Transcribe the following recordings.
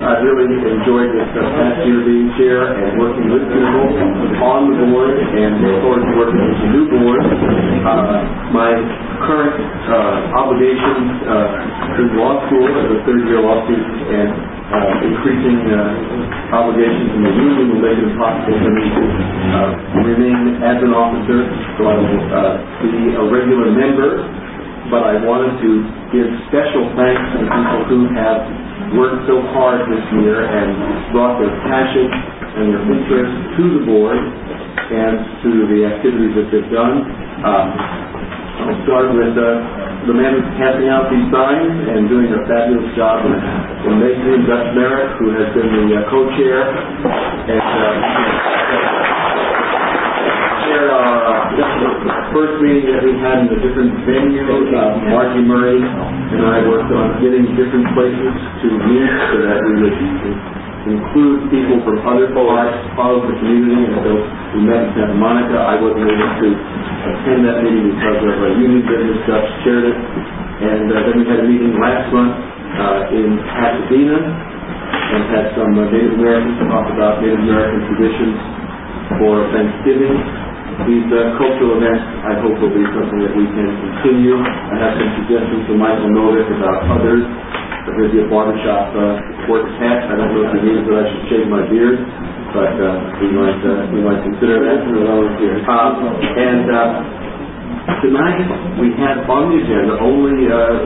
I really enjoyed this past year being chair and working with people on the board, and look forward to working with the new board. My current obligations through law school as a third-year law student and increasing obligations in the union will make it impossible for me to remain as an officer, so I will be a regular member. But I wanted to give special thanks to the people who have worked so hard this year and brought their passion and their interest to the board and to the activities that they've done. I'll start with the man who's passing out these signs and doing a fabulous job in making Dutch Merritt, who has been the co-chair and chaired our first meeting that we had in a different venue. Margie Murray and I worked on getting different places to meet so that we would include people from other parts of the community. And so we met in Santa Monica. I wasn't able to attend that meeting because of a union business. Dutch chaired it. And then we had a meeting last month in Pasadena and had some Native Americans talk about Native American traditions for Thanksgiving. These cultural events, I hope, will be something that we can continue. I have some suggestions from Michael Novick about others. There'll be a barbershop sports hat. I don't know if he means that I should shave my beard, but we might consider that. And tonight we had on the agenda only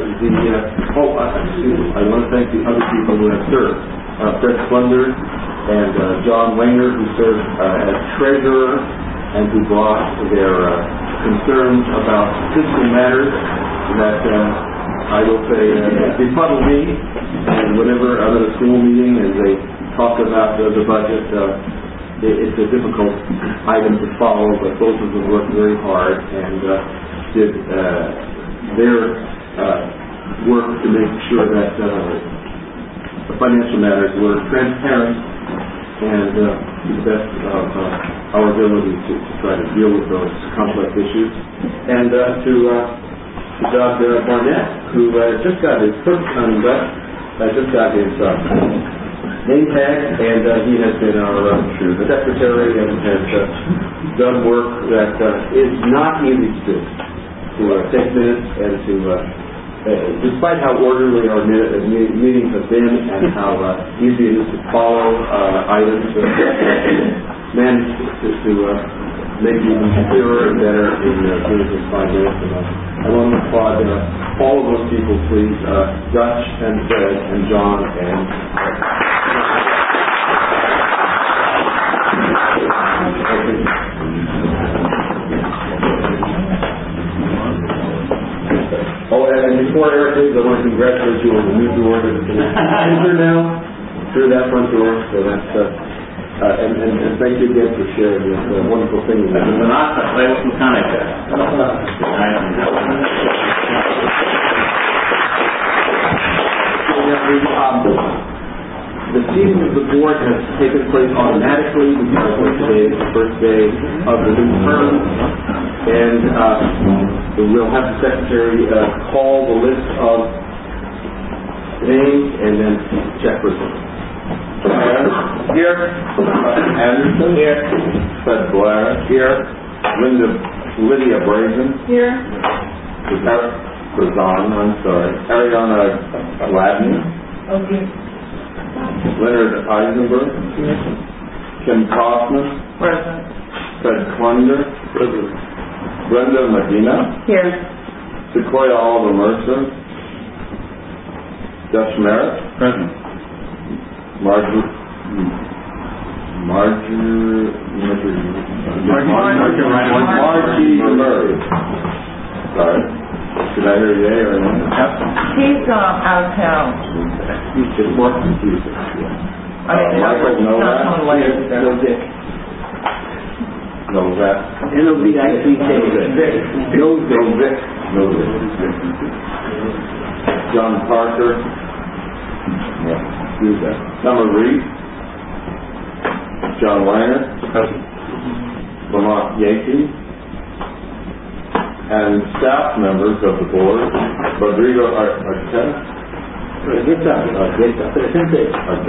I want to thank the other people who have served. Fred Plunder and John Wanger, who served as treasurer and who brought their concerns about fiscal matters that I will say befuddle me. And whenever I'm at a school meeting and they talk about the budget, it's a difficult item to follow, but both of them worked very hard and did their work to make sure that the financial matters were transparent and to the best of our ability to try to deal with those complex issues. And to Doug Barnett, who just got his first just got his name tag, and he has been our secretary and has done work that is not easy to do, to take minutes and to despite how orderly our meetings have been and how easy it is to follow items, manage to make it even clearer and better in 5 minutes. And I want to applaud all of those people, please, Dutch and Fred and John and and before Eric leaves, I want to congratulate you on the new door that is enter now through that front door. So that's and thank you again for sharing this wonderful thing. The seating of the board has taken place automatically because today is the first day of the new term, and we'll have the secretary call the list of names and then check for them. Here. Anderson. Here. Fred Blair. Here. Lydia Brazen. Here. Ariana Gladney. Okay. Leonard Eisenberg. Yes. Kim Kaufman. Present. Fred Klunder. Present. Brenda Medina. Here. Sequoia Oliver Mercer. Dutch Merritt. Present. Margie Murray. Sorry. Did I hear yay or no? He's out of town. He's just more confusing. Michael Novak. Novak. N-O-V-I-C-K. Novak. John Parker. Summer Reed. John Weiner. Lamont Yankee. And staff members of the board, Rodrigo Arteta, Presente.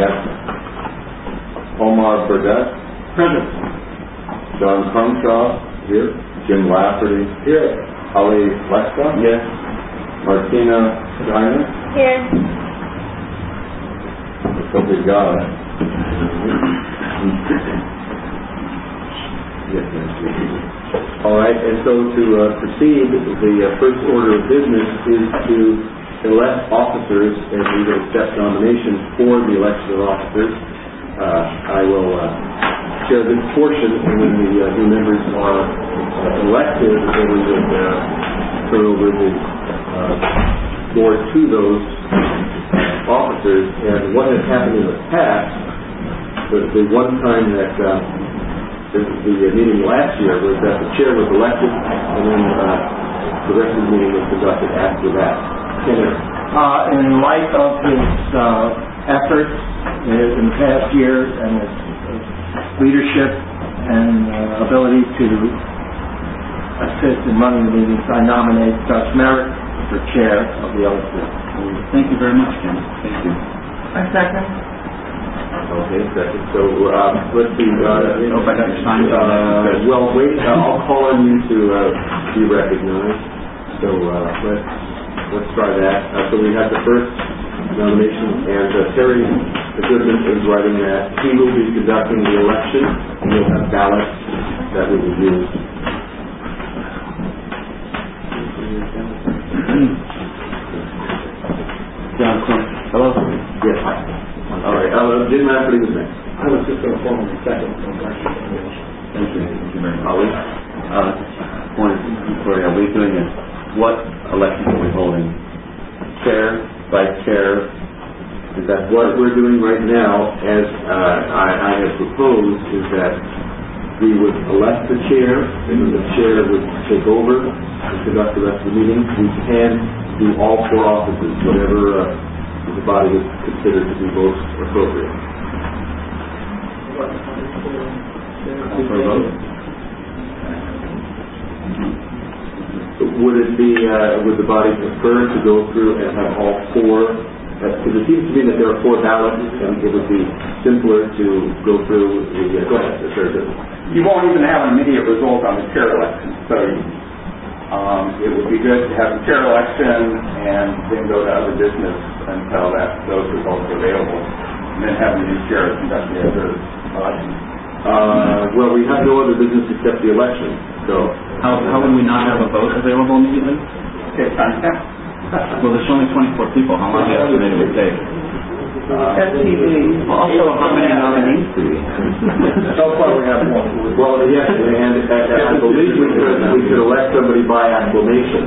Omar Burdett. Present. John Crumshaw. Here. Jim Lafferty. Here. Ali Leska. Yes. Martina Steiner. Here. Sophie Gala. All right, and so to proceed, the first order of business is to elect officers, and we will accept nominations for the election of officers. I will share this portion, and when the new members are elected, then we would turn over the board to those officers. And what has happened in the past, the one time that the meeting last year was that the chair was elected, and then the rest of the meeting was conducted after that. In light of his efforts in the past year and his leadership and ability to assist in running the meetings, I nominate Judge Merritt for chair of the LSC. Thank you very much, Ken. Thank you. A second. Okay, second. So let's see. Hope I got your sign. Well, wait. I'll call on you to be recognized. So let's try that. So we have the first nomination, and Terry Goodman is writing that he will be conducting the election, and you'll have ballots that will be used. John Crump. Hello. Yes. All right. Jim Lafferty was next. I was just going to formally second. Thank you. Thank you very much. Ali? Victoria, are we doing this? What elections are we holding? Chair, vice chair? Is that what we're doing right now, as I have proposed, is that we would elect the chair, and then the chair would take over and conduct the rest of the meeting. We can do all four offices, whatever the body would consider to be most appropriate. Call for a vote? Would it be, would the body prefer to go through and have all four? Because it seems to me that there are four ballots, and it would be simpler to go through the, go ahead, sir. You won't even have an immediate result on the chair election, so it would be good to have the chair election and then go to other business until those results are available, and then have the new chair conduct the other election. Well, we have no other business except the election, so... How would we not have a vote available immediately? Okay, time count. Well, there's only 24 people. How long do you estimate it would take? STV. Also, how many nominees do we have? So far we have one. Well, yes, and I believe we could elect somebody by acclamation.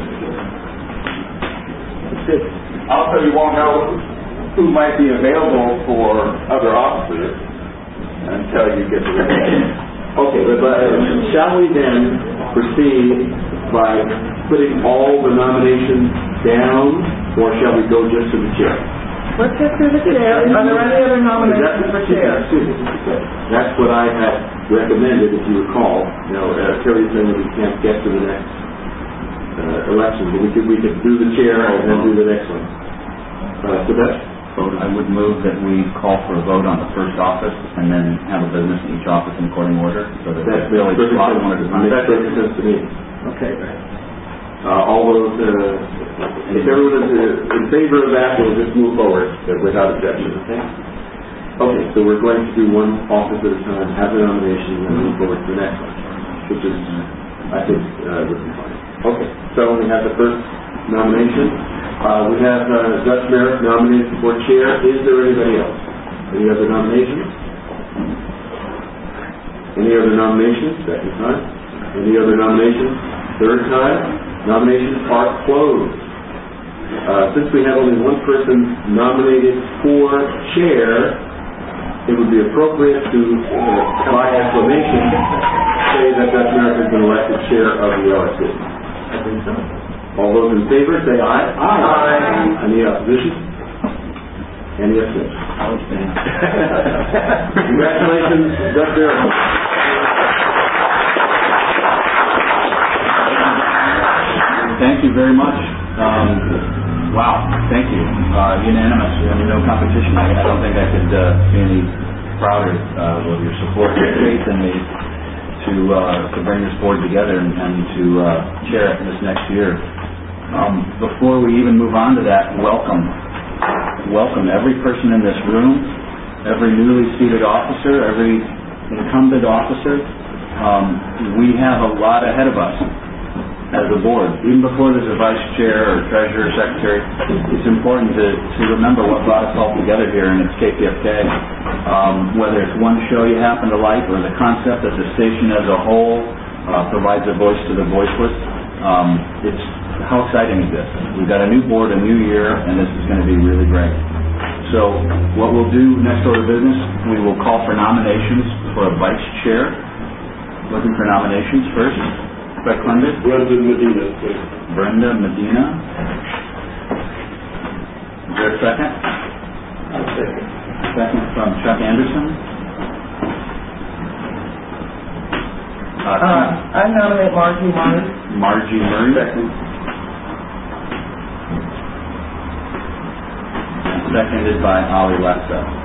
Also, you won't know who might be available for other officers until you get the results. Okay, but shall we then proceed by putting all the nominations down, or shall we go just to the chair? Let's just do the chair. Are there any other nominations for chair? That's what I had recommended, if you recall. Now, Terry's saying that we can't get to the next election, but we could do the chair and then do the next one. So that's... I would move that we call for a vote on the first office and then have a business in each office in according order, so that that's really perfect slot one at a time. That makes sense to me. Okay. All those, if everyone is in favor of that, we'll just move forward without objection, okay? Okay, so we're going to do one office at a time, have the nomination, and then move forward to the next one, which is, I think, would be fine. Okay, so we have the first nomination. We have Judge Merritt nominated for chair. Is there anybody else? Any other nominations? Any other nominations? Second time. Any other nominations? Third time. Nominations are closed. Since we have only one person nominated for chair, it would be appropriate to, by acclamation, say that Judge Merritt has been elected chair of the LSC. I think so. All those in favor, say aye. Aye. Any opposition? Any abstention? I'll abstain. Congratulations, Judge Merritt. Thank you very much. Wow, thank you. Unanimous, and no competition. I don't think I could be any prouder of your support and faith in me to bring this board together and to chair it this next year. Before we even move on to that, welcome every person in this room, every newly seated officer, every incumbent officer. We have a lot ahead of us as a board. Even before there's a vice chair or treasurer, secretary, it's important to remember what brought us all together here, and it's KPFK. Whether it's one show you happen to like or the concept that the station as a whole provides a voice to the voiceless, it's how exciting is this? We've got a new board, a new year, and this is going to be really great. So what we'll do next order of business, we will call for nominations for a vice chair. Looking for nominations first. Brett Clender? Brenda Medina, please. Brenda Medina. Is there a second? I'll second. Second from Chuck Anderson. I nominate Margie Murray. Margie Murray. Second. Seconded by Ali Lexa.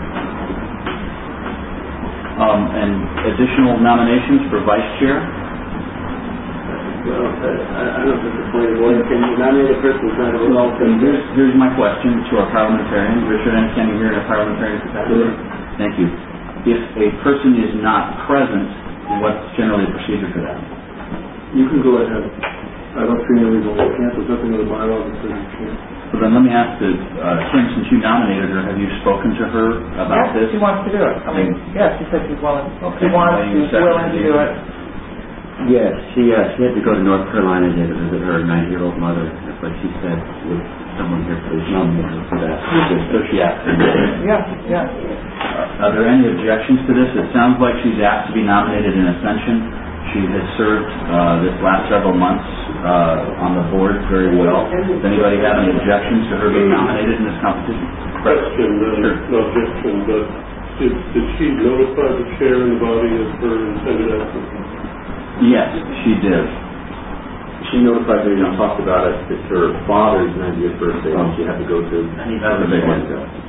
And additional nominations for vice chair? Well, I don't think the point of order. Can you nominate a person who's not a Well, here's my question to our parliamentarian. Richard and Kenny here in a parliamentarian capacity. Thank you. If a person is not present, what's generally the procedure for that? You can go ahead. I don't see any reason why you can't. There's nothing in the bylaws that says you can't. So then let me ask Kim, since you nominated her, have you spoken to her about this? Yes, she wants to do it. I mean, she said she's willing. Okay. She's willing to do it. Yes, she had to go to North Carolina to visit her 90-year-old mother, but she said, would someone here please nominate her for that? So she asked her. Yeah. Are there any objections to this? It sounds like she's asked to be nominated in Ascension. She has served this last several months on the board very well. Does anybody have any objections to her being nominated in this competition? Question, no objection, but did she notify the chair and the body of her intended absence? Yes, she did. She notified me and talked about it. It's her father's 90th birthday, and she had to go to. That was a big one.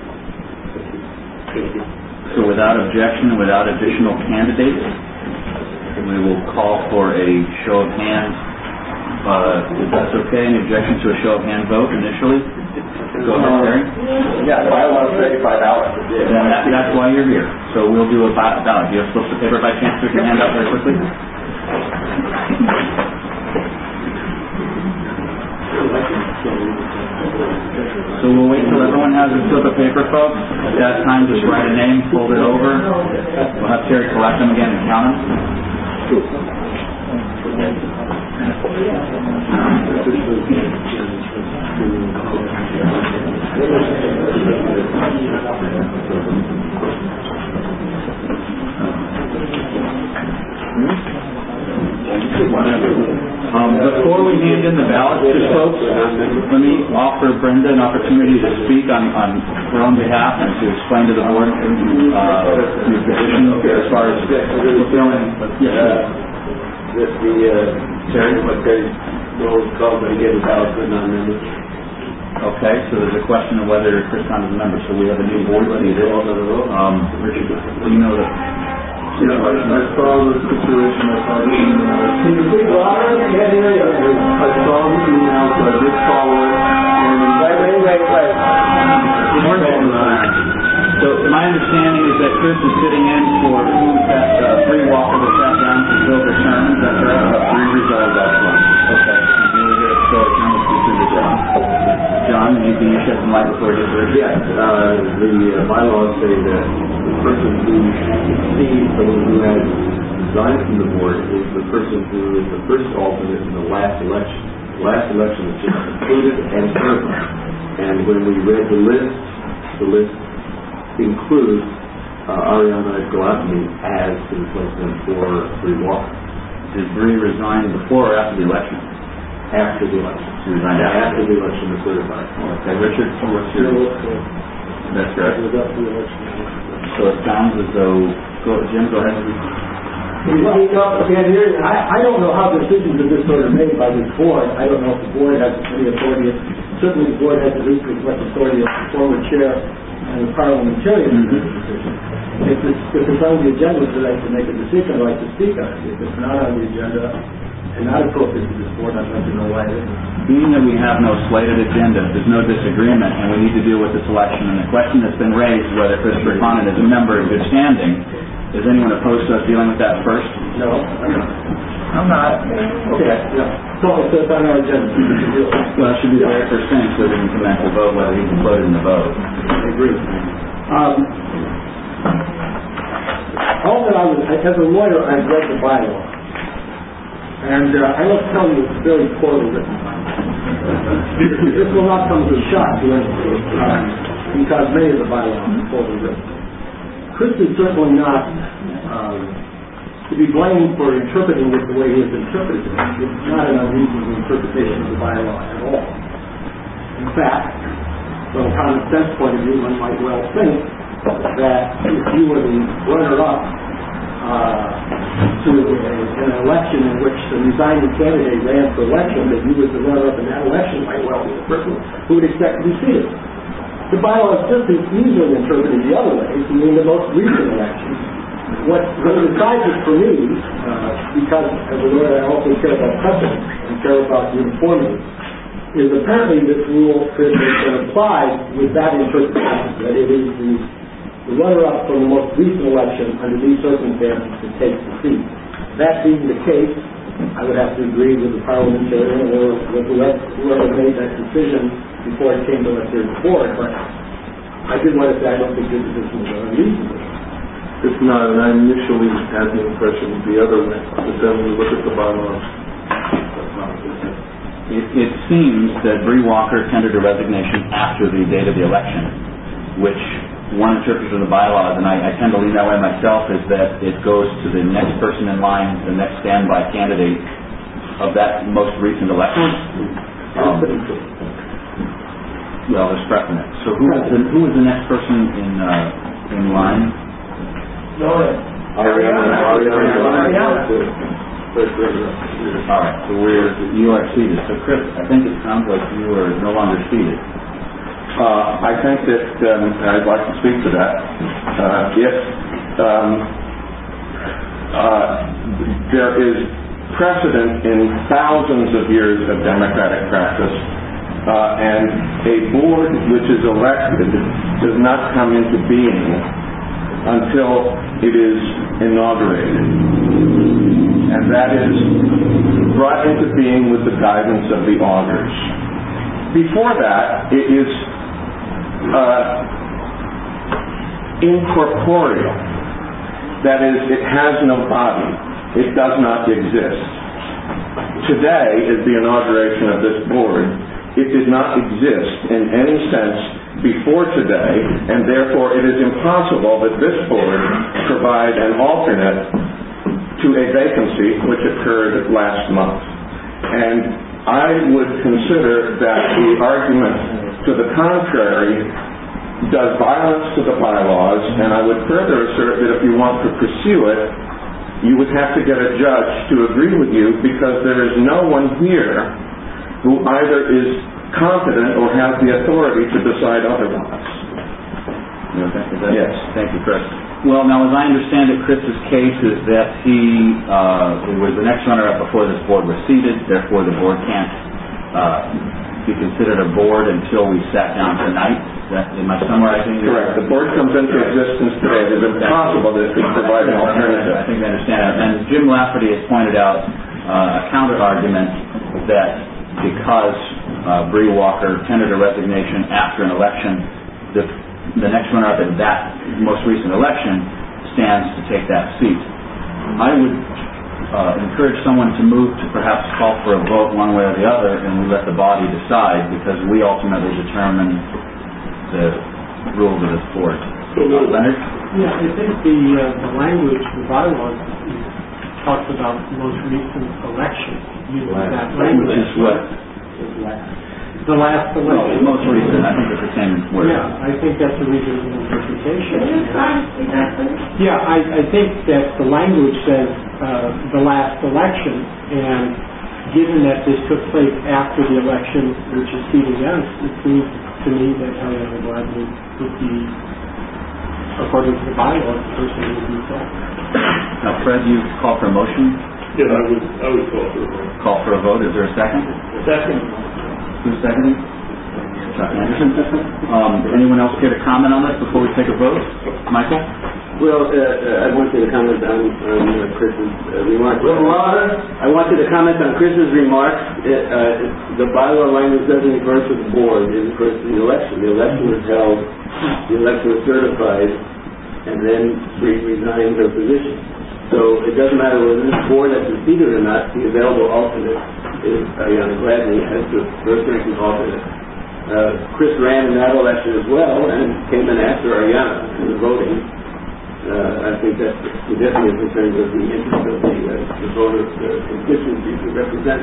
Thank you. So without objection and without additional candidates, we will call for a show of hands. If that's okay, any objection to a show of hand vote initially? Go ahead, Terry. Yeah, the bylaws say by ballot. Then that's why you're here. So we'll do a ballot. Do you have slips of paper by chance? Put your hand out very quickly. So we'll wait till everyone has a slip of paper, folks. At that time, just write a name, fold it over. We'll have Terry collect them again and count them. Before we hand in the ballots to folks, let me offer Brenda an opportunity to speak on her own behalf and to explain to the board your position as far as fulfilling. Terry, what they will call them again about for non-members. Okay, so there's a question of whether Chris Hunt is a member. So we have a new board seated. Richard, you know that. Yeah, I saw the situation. I saw the email. Can you speak louder? I can't hear you. I saw the email, so I did follow it. So my understanding is that Chris is sitting in for that free Walker that sat down for Silver term. Is that correct? Free resolve, that's one. Okay. I'm going to get a show of term to John. John, can you shed some light before you get Yes, the bylaws say that the person who succeeds someone who has resigned from the board is the person who is the first alternate in the last election. The last election was just concluded and served. And when we read the list includes Ariana Galatny as the replacement for Bree Walker. Did Bree resign before or after the election? After the election. She resigned After the election was certified. Okay, Richard, what's your... That's correct. So it sounds as though... Jim, go ahead. I don't know how decisions of this sort are made by this board. I don't know if the board has any authority certainly the board has to do with what authority of the former chair and the parliamentarian in this decision. If it's on the agenda, I'd like to make a decision, I'd like to speak on it. If it's not on the agenda and not appropriate to this board, I'd like to know why it isn't. Being that we have no slated agenda, there's no disagreement, and we need to deal with this election, and the question that's been raised, whether Christopher Conant is a member in good standing, is anyone opposed to us dealing with that first? No, I'm not. Okay, yeah. So it's on our agenda. Well, it should be the very first thing, so we can commence the vote, whether he's included in the vote. I agree. All that as a lawyer, I've read the bylaw. And I must tell you, it's very poorly written. This will not come as a shock to anyone, because many of the bylaws are poorly written. Chris is certainly not to be blamed for interpreting it the way he has interpreted it. It's not an unreasonable interpretation of the bylaw at all. In fact, from a common sense point of view, one might well think that if you were the runner-up to an election in which the resigning candidate ran for election, that you was the runner-up in that election might well be the person who would expect to be seated. The bylaw is just as easily interpreted the other way, in the most recent elections. What decides it for me, because as a lawyer I also care about precedent and care about uniformity, is apparently this rule could have been applied with that interpretation, that it is the runner-up from the most recent election under these circumstances to take the seat. That being the case, I would have to agree with the parliamentarian or with whoever made that decision before it came to us here before. But I did want to say I don't think this decision was unreasonable. It's not, and I initially had the impression the other way, but then we look at the bylaws. That's not the case. It seems that Bree Walker tendered a resignation after the date of the election, which one interpretation of the bylaws, and I tend to lean that way myself, is that it goes to the next person in line, the next standby candidate of that most recent election. Well, there's precedent. So who is the next person in line? Ariana. All right, so you are seated. So Chris, I think it sounds like you are no longer seated. I think that I'd like to speak to that. There is precedent in thousands of years of democratic practice, and a board which is elected does not come into being until it is inaugurated. And that is brought into being with the guidance of the augurs. Before that, it is incorporeal. That is, it has no body. It does not exist. Today is the inauguration of this board. It did not exist in any sense before today, and therefore it is impossible that this board provide an alternate to a vacancy which occurred last month. And I would consider that the argument to the contrary does violence to the bylaws, and I would further assert that if you want to pursue it, you would have to get a judge to agree with you, because there is no one here who either is competent or has the authority to decide otherwise. Yes. Thank you, Chris. Well, now, as I understand it, Chris's case is that he was the next runner-up before this board was seated, therefore the board can't be considered a board until we sat down tonight. Am I summarizing? Correct. The board comes into existence today. It is impossible that it could provide an alternative. I think I understand that. And Jim Lafferty has pointed out a counter-argument that because Bree Walker tendered a resignation after an election, the next runner-up in that most recent election stands to take that seat. I would encourage someone to move to perhaps call for a vote one way or the other, and we let the body decide, because we ultimately determine the rules of this board. Leonard? Yeah, I think the language, the bylaws, talks about the most recent election. Using that language. Which is what? The last election. Most recent. I think it's the same word. Yeah, I think that's a reasonable interpretation. Can you try to see that, please? Yeah, I think that the language says the last election, and given that this took place after the election, which is Stephen Young's, it seems to me that Ariana Gladney would be, according to the bylaws, the person who would be called. Now, Fred, you call for a motion? Yeah, I would call for a vote. Call for a vote. Is there a second? Second. Who's seconding? Chuck Anderson. Anyone else care to comment on this before we take a vote? Michael? Well, I wanted to comment on Chris's remarks. I wanted to comment on Chris's remarks. The bylaw language doesn't refer to the board, it refers to the election. The election was held, the election was certified, and then she resigned her position. So it doesn't matter whether this board has succeeded or not, the available alternate is Ariana Gladney as the first ranking alternate. Chris ran in that election as well and came in after Ariana in the voting. I think that's significant in terms of the interest of the voters, the constituencies we represent.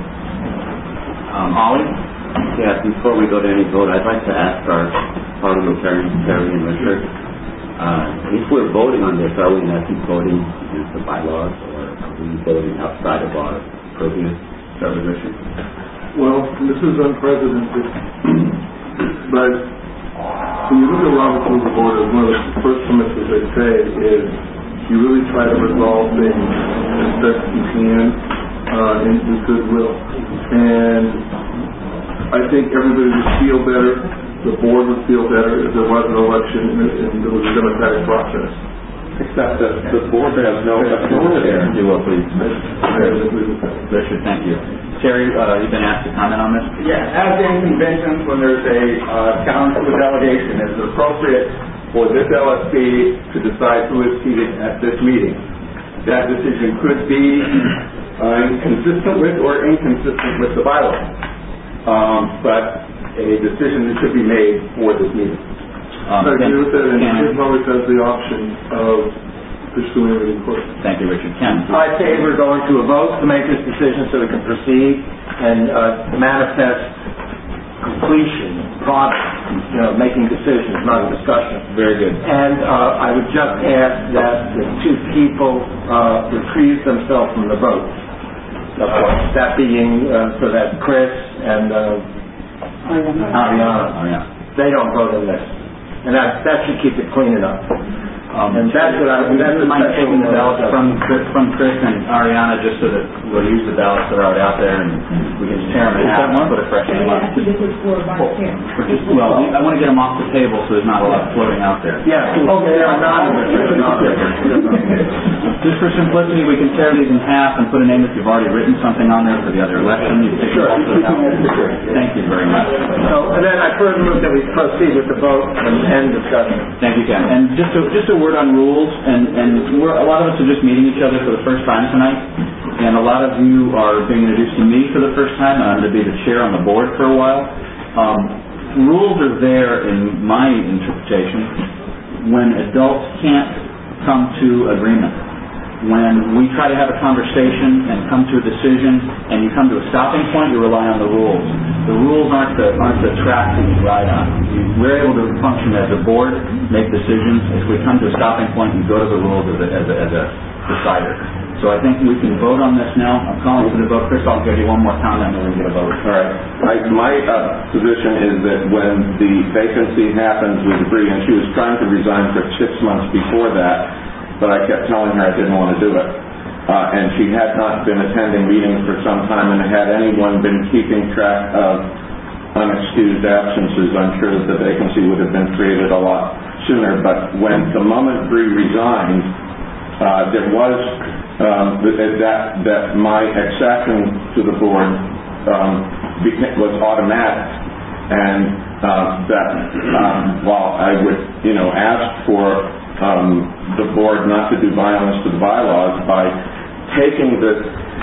Ollie? Yeah, before we go to any vote, I'd like to ask our parliamentarians, Terry and Richard, if we're voting on this, are we in essence voting against the bylaws, or are we voting outside of our purview? Start with Richard. Well, this is unprecedented, but when you look at Robert's Rules of Order, one of the first premises they say is you really try to resolve things as best you can with goodwill. And I think everybody would feel better, the board would feel better if there was an election and there was a democratic process. Except that the board has no authority. You will, please. Richard, thank you. Terry, you've been asked to comment on this? Yeah, as in conventions, when there's a challenge to a delegation, it's appropriate for this LSP to decide who is seated at this meeting. That decision could be consistent with or inconsistent with the bylaw. But a decision should be made for this meeting. I agree with that, and Chris always has the option of pursuing it in court. Thank you, Richard. Ken? I favor going to a vote to make this decision so we can proceed and manifest completion, progress, making decisions, not discussion. Very good. And I would just ask that the two people retrieve themselves from the vote. That being so that Chris and Ariana, they don't vote in this. And that should keep it clean enough. And that's what I would mind taking the ballots from Chris and Ariana, just so that we'll use the ballots that are already out there and we can tear them in half and put a fresh one on. Well, I want to get them off the table so there's not a lot floating out there. Yeah, they're not Just for simplicity, we can tear these in half and put a name if you've already written something on there for the other election. Thank you very much. So, and then I further move that we proceed with the vote and end discussion. Thank you, Ken. And just a word on rules, and a lot of us are just meeting each other for the first time tonight, and a lot of you are being introduced to me for the first time, and I'm going to be the chair on the board for a while. Rules are there, in my interpretation, when adults can't come to agreement. When we try to have a conversation and come to a decision, and you come to a stopping point, you rely on the rules. The rules aren't the track that you ride on. We're able to function as a board, make decisions. If we come to a stopping point, you go to the rules as a decider. So I think we can vote on this now. I'm calling for the vote. Chris, I'll give you one more comment and then we get a vote. All right. My position is that when the vacancy happens, we agree, and she was trying to resign for 6 months before that, but I kept telling her I didn't want to do it. And she had not been attending meetings for some time, and had anyone been keeping track of unexcused absences, I'm sure that the vacancy would have been created a lot sooner. But when the moment Bree resigned, there was that my accession to the board was automatic, and that while I would ask for the board not to do violence to the bylaws by taking this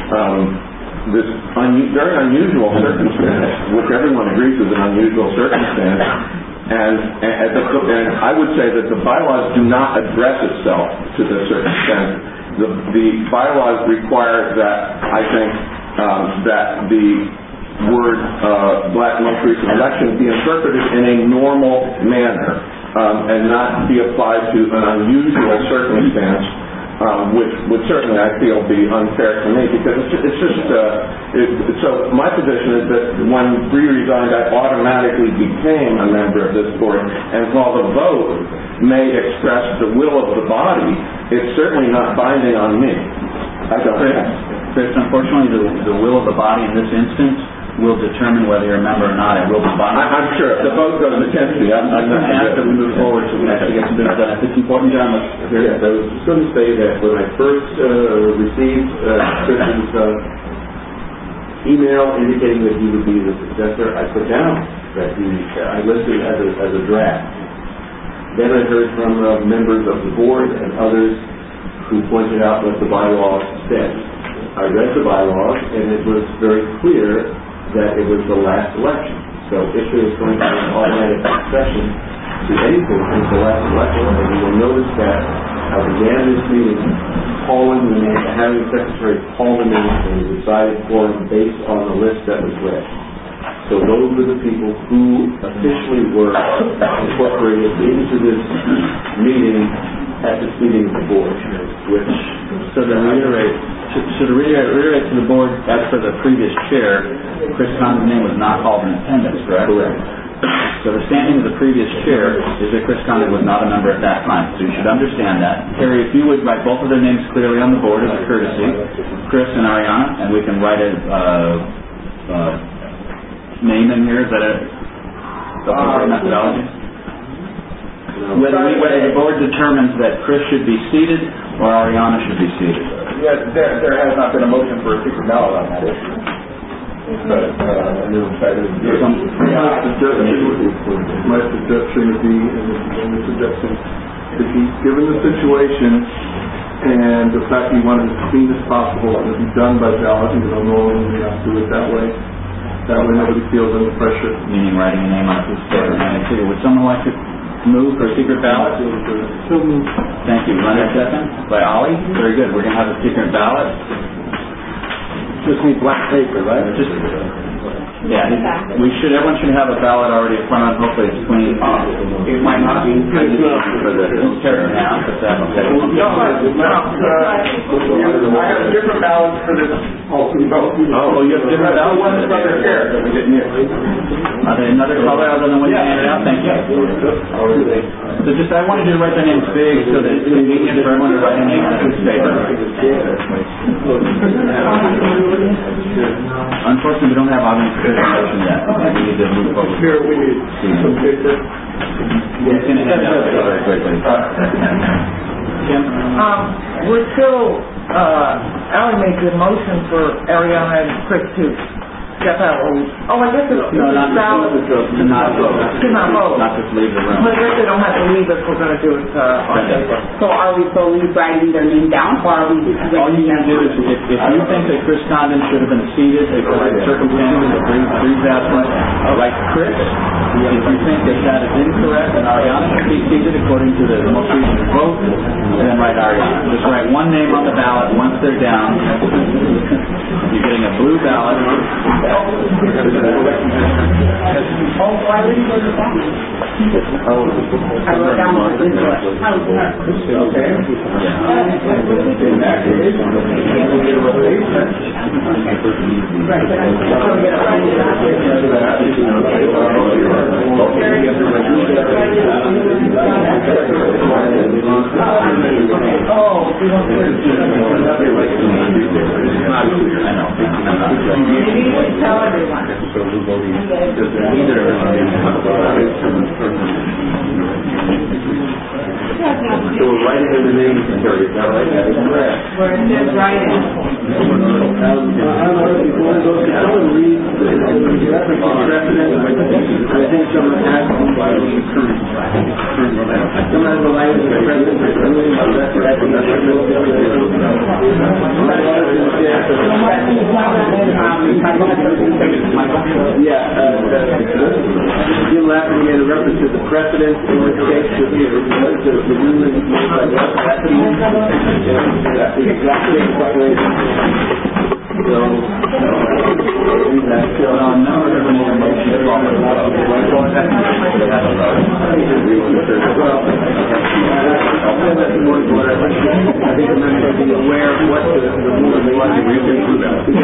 very unusual circumstance, which everyone agrees is an unusual circumstance, and I would say that the bylaws do not address itself to this circumstance. The bylaws require that, I think, that the word black most recent election be interpreted in a normal manner and not be applied to an unusual circumstance which would certainly, I feel, be unfair to me, because it's just, so my position is that when Bree resigned, I automatically became a member of this board, and while the vote may express the will of the body, it's certainly not binding on me. I don't think. Chris, unfortunately, the will of the body in this instance will determine whether you're a member or not. It will be binding. I'm sure. If the vote goes against me, I'm going to ask that we move forward so we can actually get some business done. If it's important, John, let's hear it. Yes, I was just going to say that when I first received Chris's email indicating that he would be the successor, I put down that I listed as a draft. Then I heard from members of the board and others who pointed out what the bylaws said. I read the bylaws, and it was very clear that it was the last election. So if there was going to be an automatic succession to anything since the last election, and you will notice that I began this meeting calling the name, having the secretary call the name and decided for him based on the list that was read. So those were the people who officially were incorporated into this meeting at this meeting of the board, which... So to reiterate to the board, as for the previous chair, Chris Condon's name was not called in attendance, correct? Correct. So the standing of the previous chair is that Chris Condon was not a member at that time. So you should understand that. Terry, if you would write both of their names clearly on the board as a courtesy, Chris and Ariana, and we can write a name in here. Is that the appropriate methodology? Whether the board determines that Chris should be seated or Ariana should be seated. Yes, there has not been a motion for a secret ballot on that issue. But my suggestion would be, given the situation and the fact that you want it as clean as possible and to be done by ballot, even though normally we have to do it that way nobody feels under pressure. Meaning writing a name on a piece of paper and handing it to you. Would someone like to move for a secret ballot? So moved. Thank you. Run a second by Ollie. Very good. We're going to have a secret ballot. Just need black paper, right? Everyone should have a ballot already in front of them. Hopefully it's clean. it might not be. For the tear it down, but that's okay. I have different ballots for this. Oh, you have different ballots? One is from the chair that we didn't use. Are they another color other than what you handed out? Thank you. So I wanted you to write their names big so that it's convenient for everyone to write a name on a piece of paper. Unfortunately, we don't have audience participation yet. We need to move forward. Here we need some paper. It's going to hand out very quickly. Kim? We're still, Ally made the motion for Ariana and Chris to step out. I guess it's valid. To not vote. Not just leave the room. But I guess they don't have to leave if we're going to do it on paper. So are we solely writing their name down, or are we... All you need to do is, if you think that Chris Condon should have been seated because of circumstances that Bree's absent, write Chris. If you think that is incorrect, then Ariana should be seated according to the most recent vote, and then write Ariana. Just write one name on the ballot once they're down. You're getting a blue ballot. Oh, why would you go to that? I wrote down what was incorrect. Okay. Maybe you should tell everyone. So we're writing in the name, Terry, is that right? That is correct. Where it says write in. Someone read the reference to precedent. I think someone has to someone has the language of precedent. Jim Lafferty made a reference to the precedent in which case the ruling made by the that's exactly what we're so board, I think the members should be aware of what the board may want to do.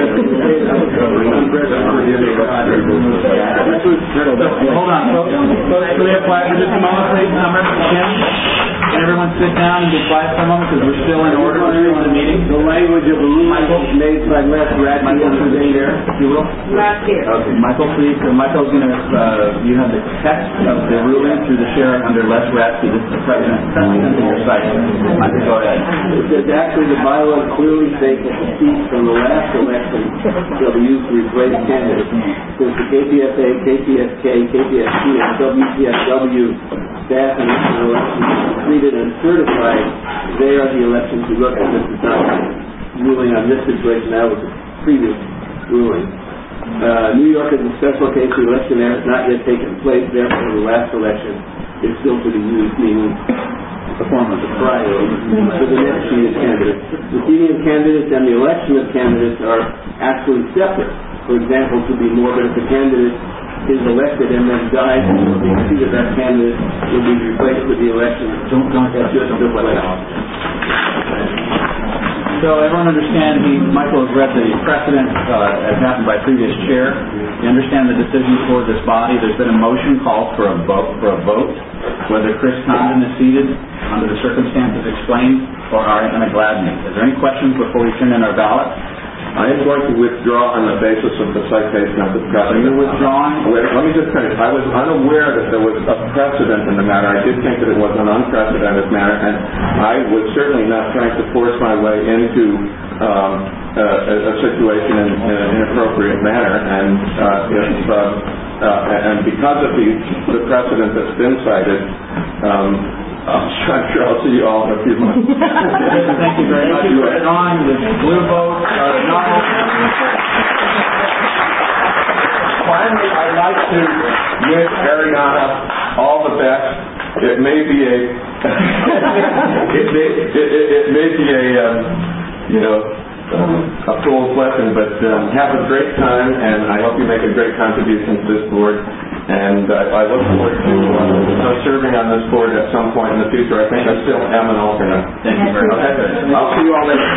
Hold on, folks. Folks, can we have quiet for just a moment, please? Members, can everyone sit down and be quiet for a moment because we're still in order, we're still in the meeting? The language of the rule made by Les Radke, Michael, the chair, if you will. Last year. Okay, Michael, please. Michael's going to, you have the text of the ruling through the chair under Les Radke. This is the precedent in your site. Michael, go ahead. it says actually the bylaw clearly states that the seats from the last election shall be used to replace candidates. Since the KPFA, KPFK, KPFC, and WPFW staff and elections completed and certified, they are the elections to look at. This is not ruling on this situation, that was the previous ruling. New York is a special case. The election there has not yet taken place. Therefore, the last election is still to be used, meaning the form of the prior for the next seated candidates. The seating of candidates and the election of candidates are actually separate. For example, to be more, but if the candidate is elected and then dies, the seat of that candidate will be replaced with the election. Don't just this way. So everyone understand, Michael has read the precedent as happened by previous chair. You understand the decision for this body. There's been a motion called for a vote, whether Chris Condon is seated under the circumstances explained or Ariana Gladney. Is there any questions before we turn in our ballot? I am going to withdraw on the basis of the citation of the precedent. Are you withdrawing? Let me just finish. I was unaware that there was a precedent in the matter. I did think that it was an unprecedented matter, and I was certainly not trying to force my way into a situation in an inappropriate manner. And because of the precedent that's been cited, I'm sure I'll see you all in a few months. Thank you very much. You are drawing the blue vote. Finally, I'd like to wish Ariana all the best. It may be a fool's lesson, but have a great time, and I hope you make a great contribution to this board. And I look forward to serving on this board at some point in the future. I think I still am an alternate. Thank you very much. I'll see you all later.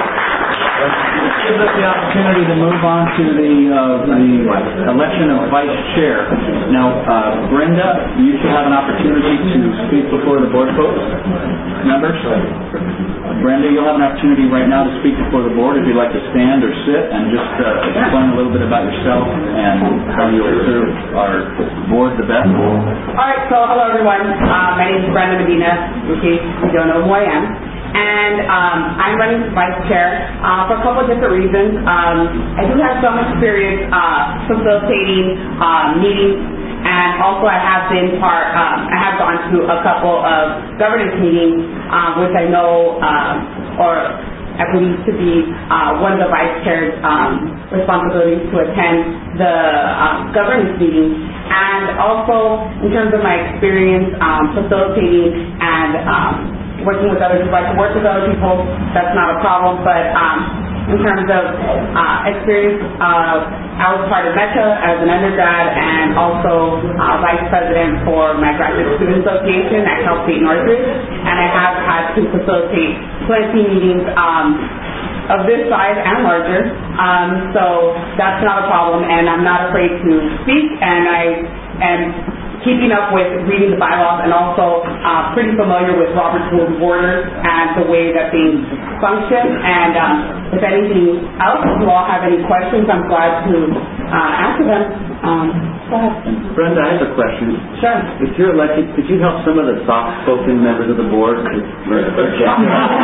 This gives us the opportunity to move on to the election of vice chair. Now, Brenda, you should have an opportunity to speak before the board folks. Members? Brenda, you'll have an opportunity right now to speak before the board if you'd like to stand or sit and just explain a little bit about yourself and how you'll serve our board the best. All right, so hello everyone. My name is Brenda Medina, in case you don't know who I am. And I'm running for vice chair for a couple of different reasons. I do have some experience facilitating meetings, and also I have been I have gone to a couple of governance meetings, which I know or I believe to be one of the vice chair's responsibilities to attend the governance meetings. And also, in terms of my experience facilitating and working with other people, I can work with other people, that's not a problem, but in terms of experience, I was part of META as an undergrad and also vice president for my graduate student association at Cal State Northridge, and I have had to facilitate plenty meetings of this size and larger, so that's not a problem, and I'm not afraid to speak, and I am keeping up with reading the bylaws and also pretty familiar with Robert's Rules of Order and the way that things function. And if anything else, if you all have any questions, I'm glad to answer them. Go ahead. Brenda, I have a question. Sure. If you're elected, could you help some of the soft-spoken members of the board to learn to project?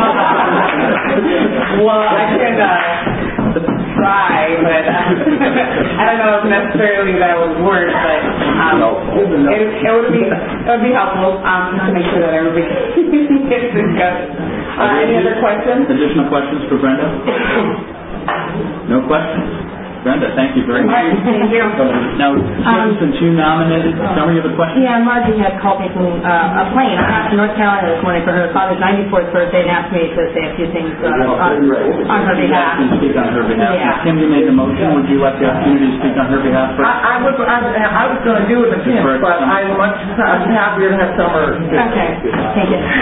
Well, I can try, but I don't know if necessarily that would work, but it would be helpful to make sure that everybody gets discussed. Any other questions? Additional questions for Brenda? No questions? Brenda, thank you very much. Thank you. Now, Kim, since you nominated, Summer, you have a question? Yeah, Margie had called me from a plane. I got to North Carolina this morning for her father's 94th birthday and asked me to say a few things on her behalf. To speak on her behalf. Yeah. Kim, you made the motion. Would you like the opportunity to speak on her behalf first? I was going to do it with him, but I'm happier to have Summer. Okay, thank you.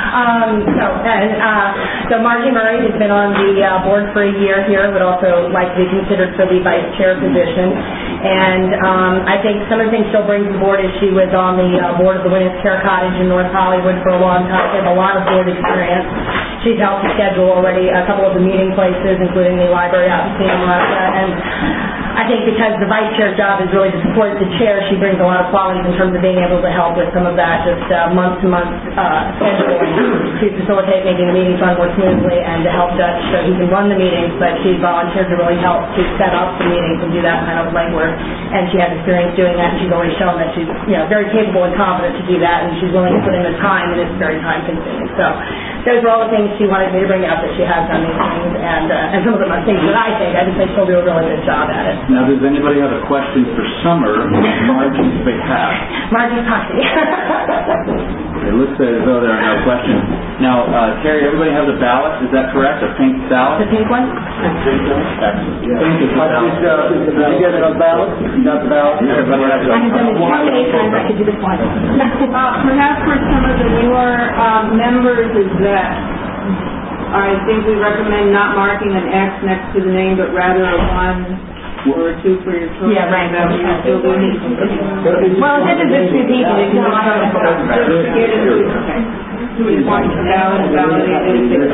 So Margie Murray has been on the board for a year here, would also like to be considered for the vice chair position. And I think some of the things she'll bring to the board is she was on the board of the Women's Care Cottage in North Hollywood for a long time. She has a lot of board experience. She's helped to schedule already a couple of the meeting places, including the library out in Santa Monica. And I think because the vice chair's job is really to support the chair, she brings a lot of qualities in terms of being able to help with some of that just month-to-month scheduling to facilitate making the meetings run more smoothly and to help Dutch so he can run the meetings, but she's volunteered to really help to set up the meetings and do that kind of legwork. And she has experience doing that, and she's always shown that she's very capable and competent to do that, and she's willing to put in the time, and it's very time-consuming. So those were all the things she wanted me to bring out, that she has done these things, and some of them are things that I just think she'll do a really good job at it. Now, does anybody have a question for Summer on Margie's behalf? Margie's happy. It looks as though there are no questions. Now, Terry, everybody has a ballot, is that correct? A pink ballot? The pink one? Excellent. Pink is the ballot. Did you get a ballot? You got the ballot? Everybody has a I have done it so many times I could do this one. Perhaps for some of the newer members is that I think we recommend not marking an X next to the name, but rather a 1 or a 2 for your choice. Yeah, right. That we still do need. Well, this is just two people. They can Just get it. Okay. Do we want to validate it?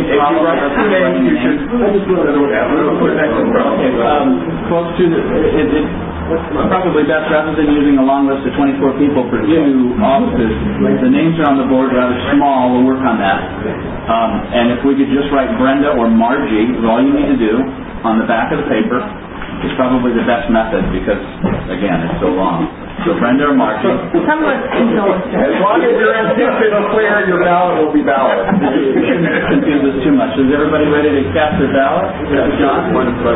Close to it's probably best, rather than using a long list of 24 people for 2 offices, the names are on the board rather small. We'll work on that. And if we could just write Brenda or Margie, is all you need to do on the back of the paper, is probably the best method because, again, it's so long. So Brenda or Margie. Some of us control it. As long as your intent is clear, your ballot will be valid. Confuse us too much. Is everybody ready to cast their ballot? John?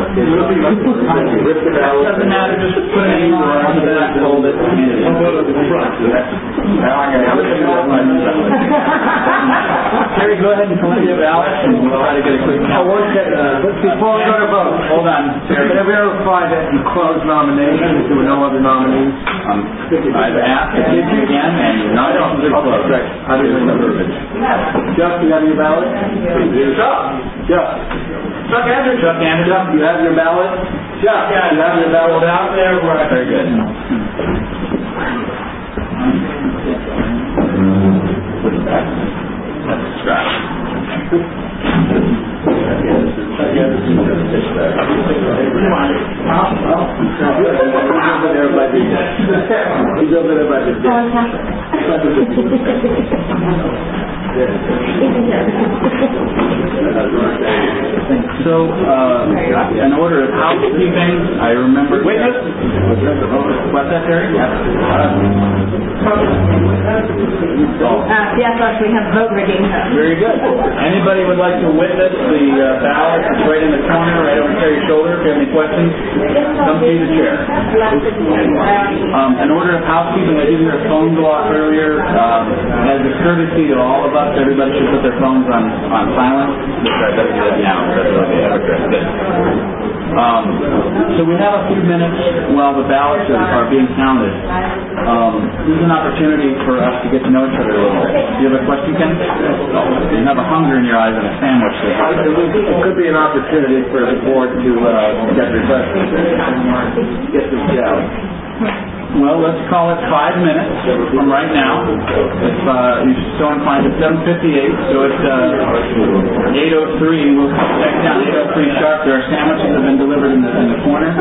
Doesn't matter, just put a name on the back, hold it, and it in. Terry, go ahead and collect your ballot, and we'll try to get a quick count. Before we go to vote, Hold on, Terry. can I verify that you closed nominations? There were no other nominees? I've asked again, and nominations are closed. I didn't remember. Chuck, you have your ballot? Chuck, Anderson. you have your ballot? Chuck, you have your ballot out there? Very good. That's a scratch. He's over there by the desk. So, in order of housekeeping, I remember... Witness? What's that, Terry? Yes, we have vote rigging. Very good. Anybody would like to witness the ballot? It's right in the corner, right over Terry's shoulder. If you have any questions, come see the chair. In order of housekeeping, I did hear a phone go off earlier. As a courtesy to all of us, everybody should put their phones on silent. Which I better do that now. Good. So we have a few minutes while the ballots are being counted. This is an opportunity for us to get to know each other a little bit. Do you have a question, Ken? You have a hunger in your eyes and a sandwich. It could be an opportunity for the board to get refreshments. Get this out. Well, let's call it 5 minutes from right now. If you're so inclined, it's 7:58, so it's 8:03. We'll check down 8:03 sharp. There are sandwiches that have been delivered in the corner.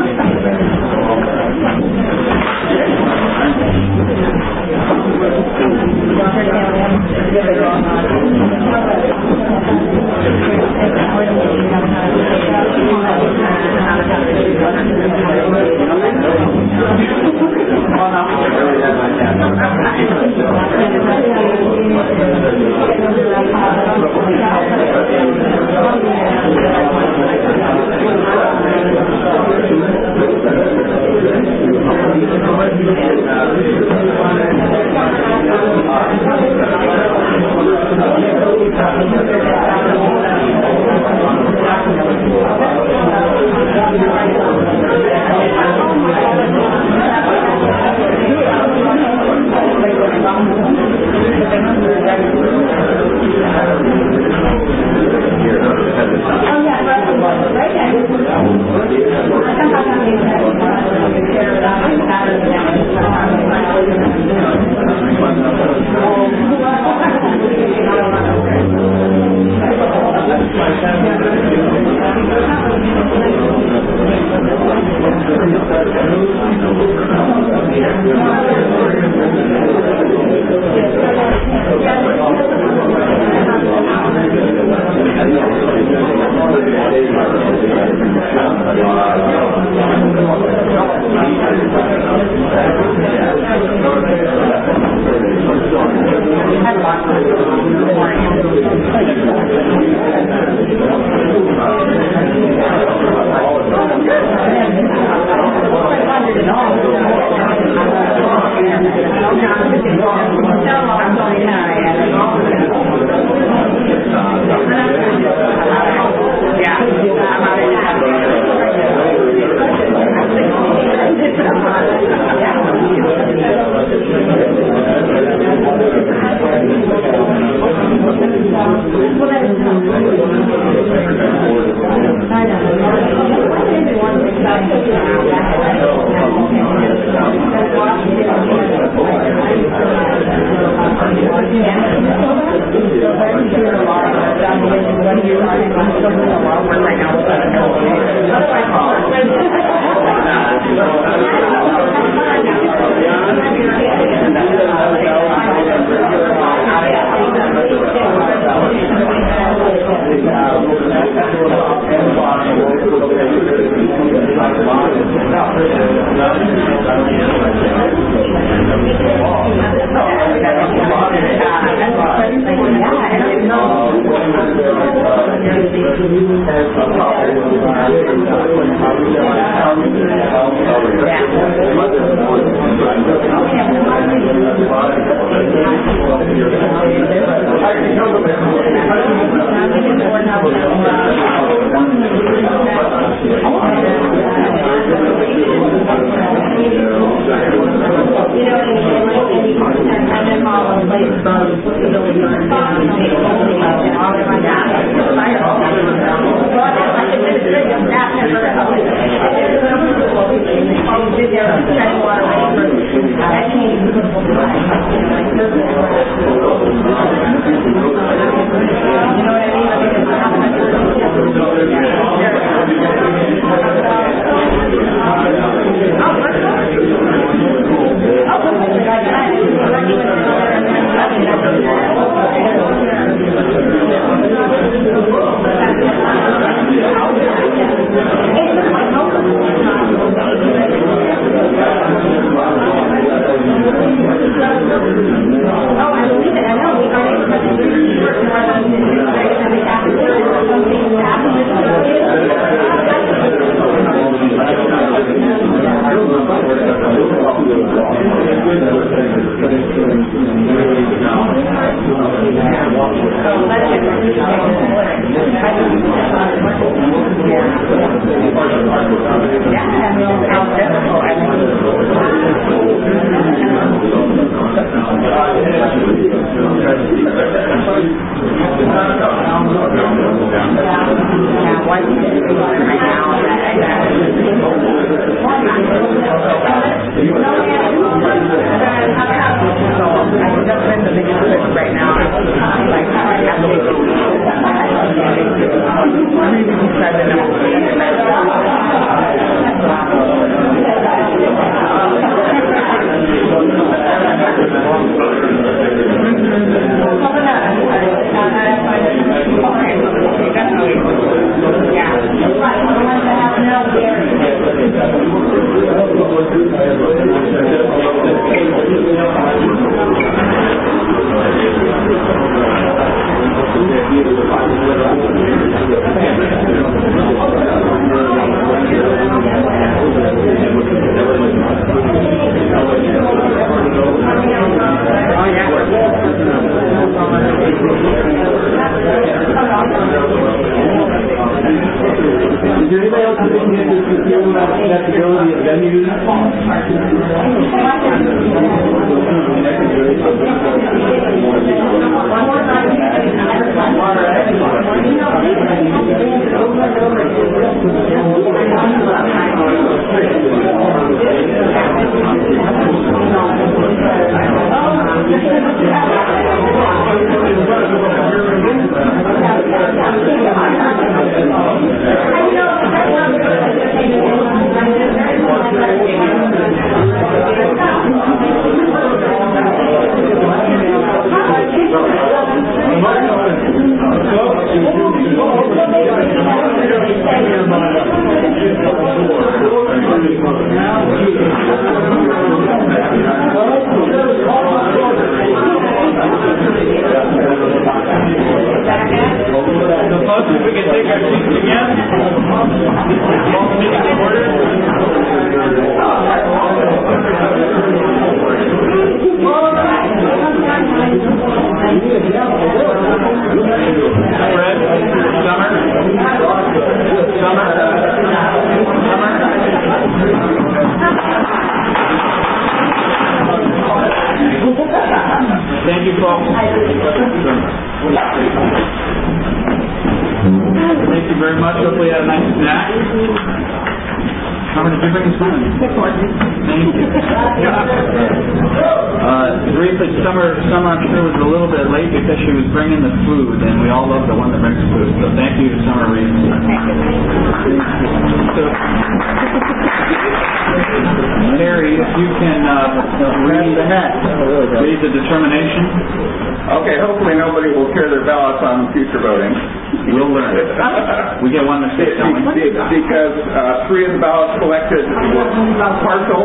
Thank you, folks. Thank you very much. Hopefully you had a nice snack. How many did you bring this one? Thank you. Briefly, Summer, I'm sure, was a little bit late because she was bringing the food, and we all love the one that brings food. So thank you to Summer Reed. Harry, if you can read the determination. Okay, hopefully nobody will tear their ballots on future voting. We'll learn. We get one mistake, don't we? Because 3 of the ballots collected were partial.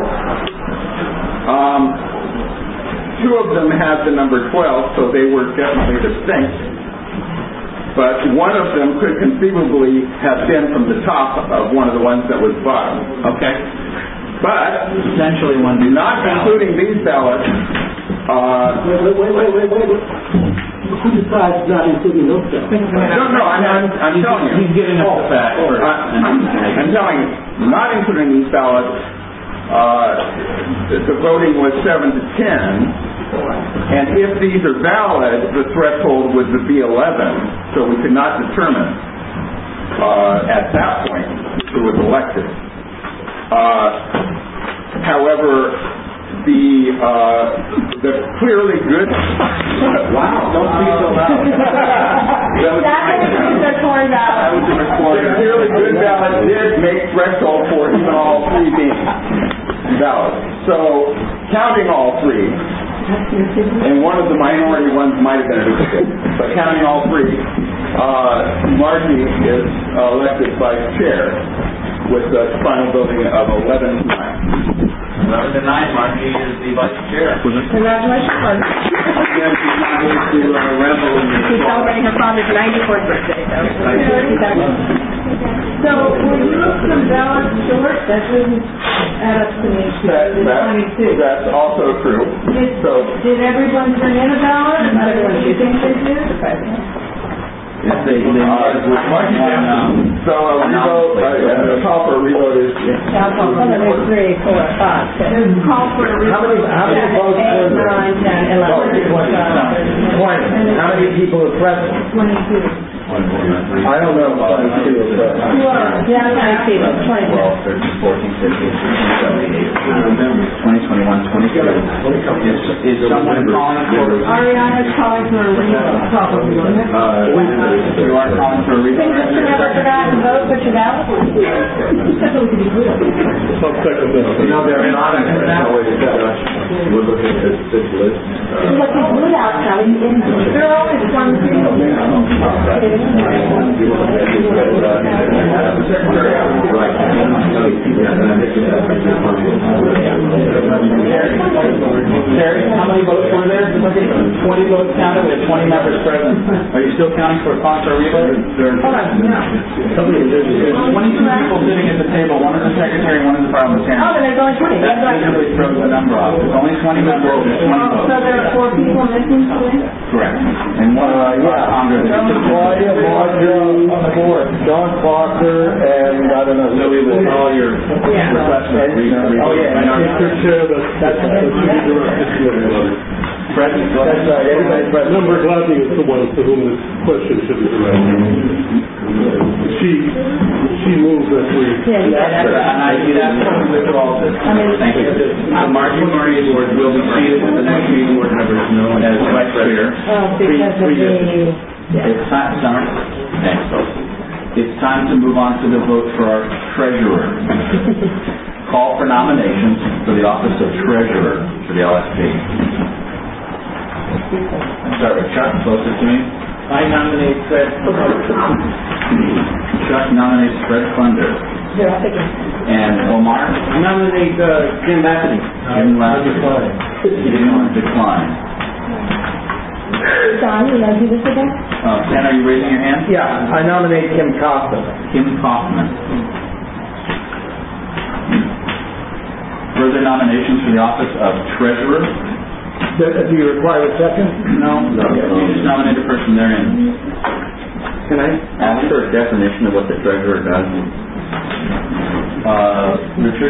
2 of them had the number 12, so they were definitely distinct. But one of them could conceivably have been from the top of one of the ones that was bottom. Okay. But essentially, one not including these ballots. Wait. Who decides not including those ballots? No, I'm telling you. He's giving us the facts first. I'm telling you, not including these ballots, the voting was 7 to 10. And if these are valid, the threshold would be 11, so we could not determine at that point who was elected. However, the clearly good. Wow! Don't be so loud. That was a recording. The clearly good ballot did make threshold for even all 3 being valid. So counting all 3. And one of the minority ones might have been a duplicate. But counting all 3, Margie is elected vice chair with a final voting of 11 to 9. 11 to 9, Margie is the vice chair. Congratulations, Margie. She's celebrating her father's 94th birthday, So, were you some ballots short? That doesn't add up to me. That's also true. Did everyone turn in a ballot? Not everyone. Do you think they did? So a call for a revote is... Call for a revote. How many votes? 8, 9, 10, 11. 20. How many people are present? 22. I don't know. 22 are present. Yeah, 22. 12, 13, 14, 15, 16, 17, 18, 20, 21, 22. Is someone calling for... Ariana's calling for a revote, probably, wasn't it? You are calling for a revote. Think Mr. Never forgot to vote, put your ballot? They're not in it now. We're looking at this list. Look, it's blue out, Kelly. They're all in one Terry, how many votes were there? 20 votes counted. We have 20 members present. Are you still counting for a sponsor revote? 22 people sitting at the table. One is the secretary, one is the parliamentarian. Oh, then there's only 20. That usually throws the number off. There's only 20 members. There's 20 votes. So there are 4 people missing today? Correct. And one Congress. Claudia, Marjorie on the board. John Foster, and I don't know. So we will call your request. Mr. Chair, that's Present. That's right. Everybody's present. Member Gladney is the one to whom this question should be directed. She moves that we... And I did ask her to withdraw this. Thank you. Margie Murray's board will be seated at the next meeting board members known as vice chair. It's time, Summer. Thanks, folks. It's time to move on to the vote for our treasurer. Call for nominations for the office of treasurer for the LSP. Start with Chuck, closest to me. I nominate Fred. Chuck nominates Fred Thunder. Here, I'll take it. And Omar? I nominate Jim Lafferty. Jim Lafferty. Decline. Don, will I do this again? Ken, are you raising your hand? Yeah, I nominate Kim Kaufman. Kim Kaufman. Further nominations for the office of treasurer? Do you require a second? No. You just nominate a person therein. Can I ask for a definition of what the treasurer does? Richard,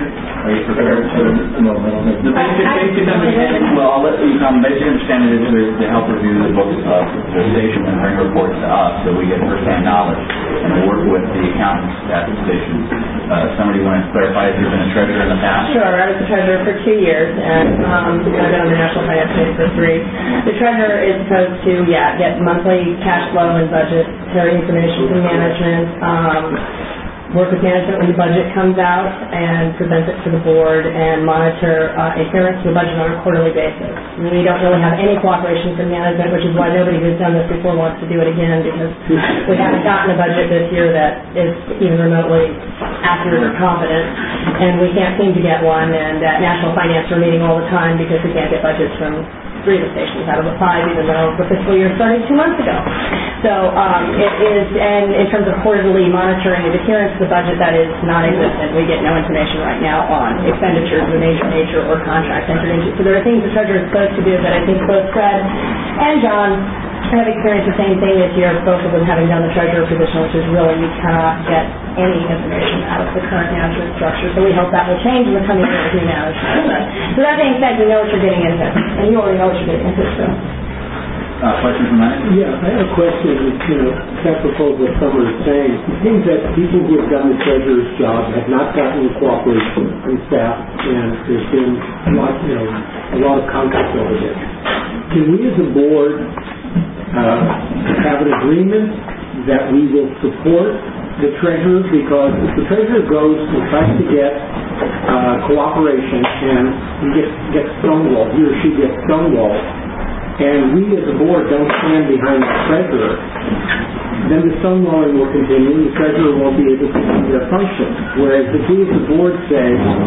Are you prepared to? The basic understanding, well, I'll let you come. Basic understanding is to help review the books of the station and bring reports to us so we get first-hand knowledge and work with the accountants at the station. Somebody want to clarify if you've been a treasurer in the past? Sure, I was the treasurer for 2 years, and I've been on the National Finance Committee for 3. The treasurer is supposed to, get monthly cash flow and budgetary information from management, work with management when the budget comes out and present it to the board and monitor adherence to the budget on a quarterly basis. We don't really have any cooperation from management, which is why nobody who's done this before wants to do it again, because we haven't gotten a budget this year that is even remotely accurate or competent, and we can't seem to get one, and at National Finance we're meeting all the time because we can't get budgets from 3 of the stations out of the 5, even though the fiscal year started 2 months ago. So it is, and in terms of quarterly monitoring and adherence to the budget, that is non-existent. We get no information right now on expenditures of a major nature or contracts entered into. So there are things the treasurer is supposed to do that I think both Fred and John have experienced the same thing this year, both of them having done the treasurer position, which is really you cannot get any information out of the current management structure. So we hope that will change in the coming year with new management. So that being said, you know what you're getting into, and you already know what you're getting into. So. Question from Mike? Yeah, I have a question. Apropos what Summer is saying, it seems that people who have done the treasurer's job have not gotten the cooperation from staff, and there's been a lot of conflict over this. Can we as a board have an agreement that we will support the treasurer? Because if the treasurer goes and tries to get cooperation and he gets stonewalled, he or she gets stonewalled, and we as a board don't stand behind the treasurer, then the stonewalling will continue and the treasurer won't be able to do their function. Whereas if we as a board say,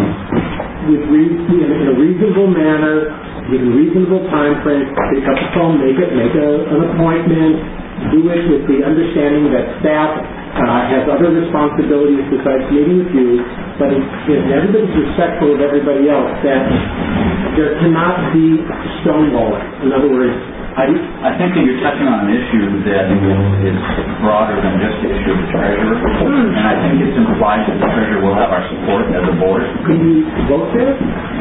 in a reasonable manner, given reasonable time frames, pick up the phone, make an appointment, do it with the understanding that staff has other responsibilities besides meeting with you, but if everybody's respectful of everybody else, that there cannot be stonewalling. In other words, I think that you're touching on an issue that is broader than just the issue of the treasurer, and I think it's implied that the treasurer will have our support as a board. Can you vote there?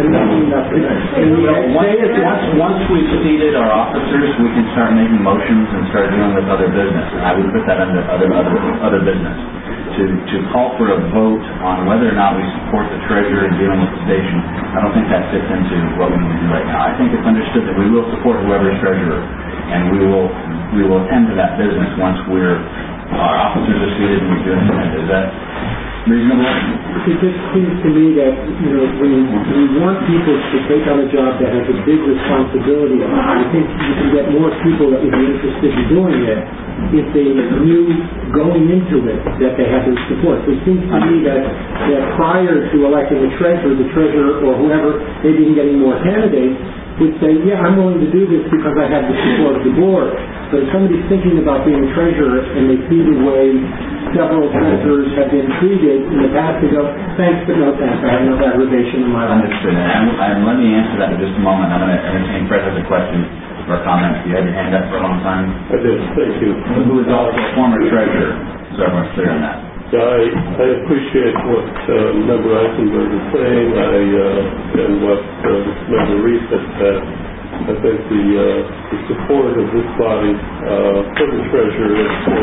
Once we've seated our officers, we can start making motions and start dealing with other business. And I would put that under other business. To call for a vote on whether or not we support the treasurer in dealing with the station, I don't think that fits into what we need to do right now. I think it's understood that we will support whoever is treasurer, and we will attend to that business once our officers are seated and we're doing it. Is that reasonable? It just seems to me that when we want people to take on a job that has a big responsibility, I think you can get more people that would be interested in doing it if they knew going into it that they had their support. So it seems to me that prior to electing the treasurer or whoever, maybe even getting more candidates, would say, yeah, I'm willing to do this because I have the support of the board. But if somebody's thinking about being a treasurer and they see the way several treasurers have been treated in the past, they go, thanks, but no thanks. I have no aggravation in my life. Understood. And let me answer that in just a moment. I'm going to entertain Fred as a question or a comment. You had your hand up for a long time. I did. Thank you. Who is also a former treasurer, so everyone's clear on that. I appreciate what Member Eisenberg is saying, and what Member Reese has said. I think the support of this body for the treasurer for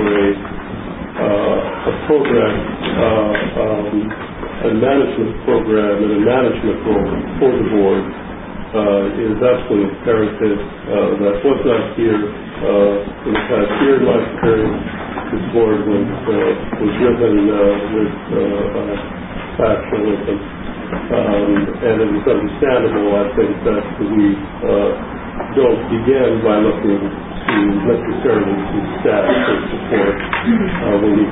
a program, a management program and a management role for the board is absolutely imperative. That was not here in the past year. In my experience, this board was driven with factionalism, and it was understandable. I think that we don't begin by looking to necessarily to staff for support. We need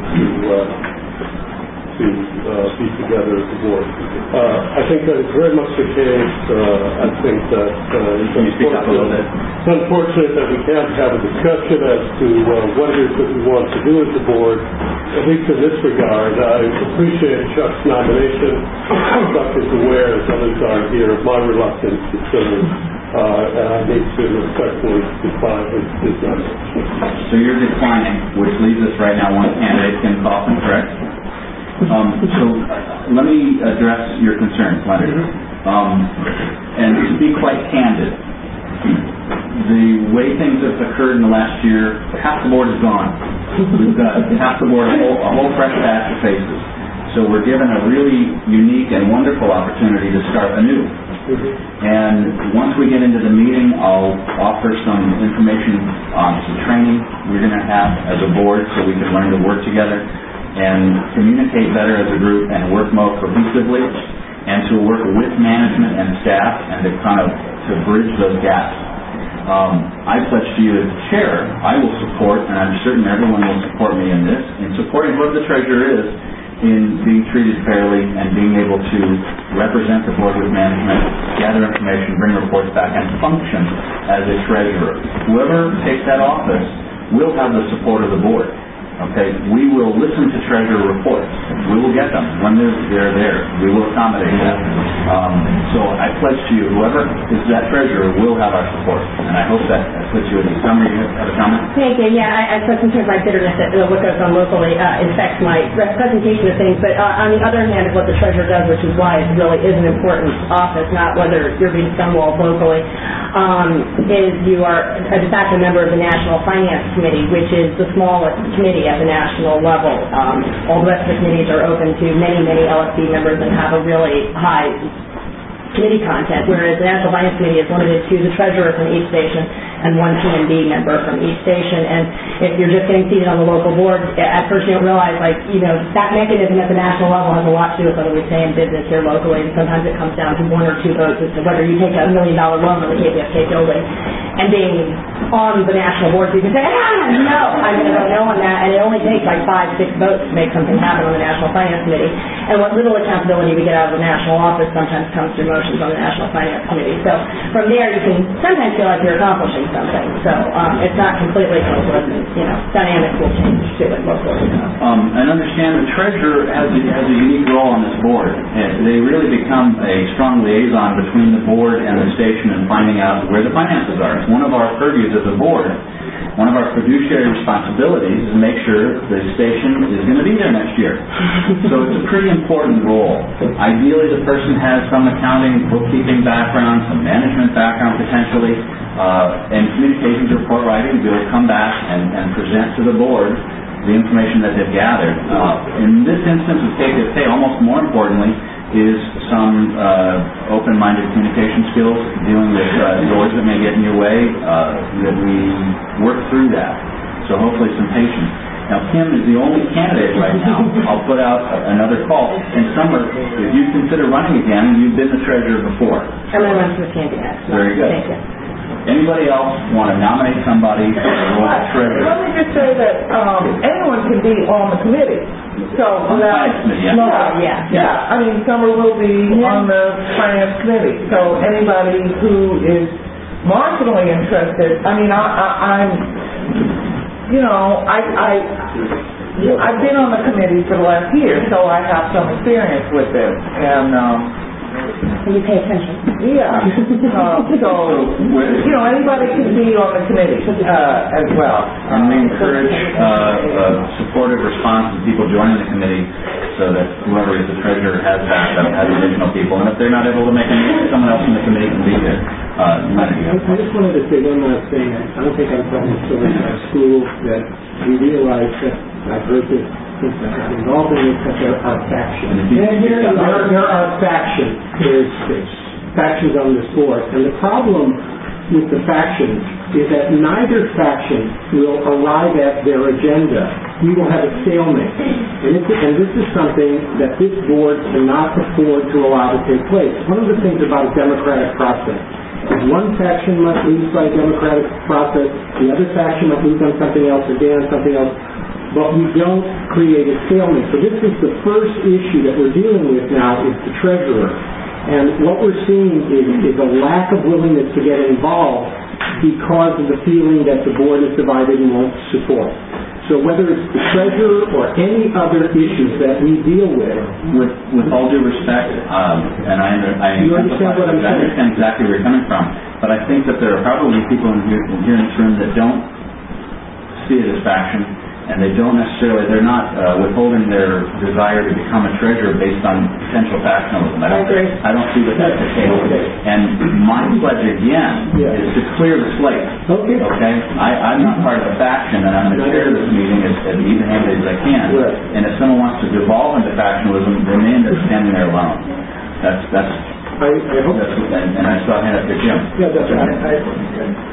to be together as a board. I think that is very much the case. I think that it's unfortunate that we can't have a discussion as to what it is that we want to do as a board, at least in this regard. I appreciate Chuck's nomination. Chuck is aware, as others are here, of my reluctance to serve, and I need to respectfully decline his nomination. So you're declining, which leaves us right now one candidate, Tim Kaufman, correct? Let me address your concerns, Leonard. And to be quite candid, the way things have occurred in the last year, half the board is gone. We've got half the board, a whole fresh batch of faces. So we're given a really unique and wonderful opportunity to start anew. And once we get into the meeting, I'll offer some information on some training we're going to have as a board so we can learn to work together and communicate better as a group and work more cohesively and to work with management and staff and to bridge those gaps. I pledge to you as chair, I will support, and I'm certain everyone will support me in this, in supporting whoever the treasurer is in being treated fairly and being able to represent the board with management, gather information, bring reports back, and function as a treasurer. Whoever takes that office will have the support of the board. Okay, we will listen to treasurer reports. We will get them when they're there. We will accommodate that. So I pledge to you, whoever is that treasurer will have our support. And I hope that puts you in the summary. You have a comment? Thank you. Yeah, I sometimes my bitterness at what goes on locally affects my presentation of things. But on the other hand, what the treasurer does, which is why it really is an important office, not whether you're being stonewalled locally, is you are a de facto member of the National Finance Committee, which is the smallest committee at the national level. All the rest of the committees are open to many, many LFB members and have a really high committee content, whereas the National Finance Committee is limited to the treasurer from each station and one P&B member from each station. And if you're just getting seated on the local board, at first you don't realize, that mechanism at the national level has a lot to do with whether we stay in business here locally, and sometimes it comes down to 1 or 2 votes as to whether you take a $1 million loan on the KPFK building. And being on the national board, you can say, no, I'm going to vote no on that, and it only takes 5, 6 votes to make something happen on the National Finance Committee. And what little accountability we get out of the national office sometimes comes through motions on the National Finance Committee. So from there, you can sometimes feel like you're accomplishing something. So it's not completely hopeless, and dynamics will change to it locally. And understand the treasurer has a unique role on this board. They really become a strong liaison between the board and the station and finding out where the finances are. It's one of our purviews as a board. One of our fiduciary responsibilities is to make sure the station is going to be there next year. So it's a pretty important role. Ideally, the person has some accounting, bookkeeping background, some management background potentially, and communications report writing to be able to come back and present to the board the information that they've gathered. In this instance of KPFK, almost more importantly, is some open-minded communication skills, dealing with doors that may get in your way, that we work through that. So hopefully some patience. Now, Kim is the only candidate right now. I'll put out another call. In summer, if you consider running again, you've been the treasurer before. I'm going to run for candidate. Very good. Thank you. Anybody else want to nominate somebody for the role of treasurer? Let me just say that anyone can be on the committee. So I mean, Summer will be on the finance committee. So anybody who is marginally interested, I mean, I've been on the committee for the last year, so I have some experience with this, and you pay attention. Yeah. Anybody can be on the committee as well. And we encourage supportive response from people joining the committee so that whoever is the treasurer has backup, has additional people. And if they're not able to make a meeting, someone else in the committee can be there. I just wanted to say one last thing. I don't think I'm telling the story in our school that we realize that I've heard this since I've been involved in this, that there are factions. There are factions. There's factions on this board. And the problem with the factions is that neither faction will arrive at their agenda. We will have a stalemate. And this is something that this board cannot afford to allow to take place. One of the things about a democratic process is one faction must lose by a democratic process, the other faction must lose on something else, or gain on something else, but we don't create a stalemate. So this is the first issue that we're dealing with now, is the treasurer. And what we're seeing is a lack of willingness to get involved because of the feeling that the board is divided and won't support. So whether it's the treasurer or any other issues that we deal with all due respect, and I understand what I'm saying. I understand exactly where you're coming from, but I think that there are probably people in here in this room that don't see it as faction, and they don't necessarily, they're not withholding their desire to become a treasurer based on potential factionalism. I don't see that that's the case. And my pledge again is to clear the slate. Okay? I'm not part of a faction, and I'm going to chair this meeting as even-handed as I can. And if someone wants to devolve into factionalism, they may end up standing there alone. That's I hope. And I saw a hand up there, Jim. Yeah, that's right.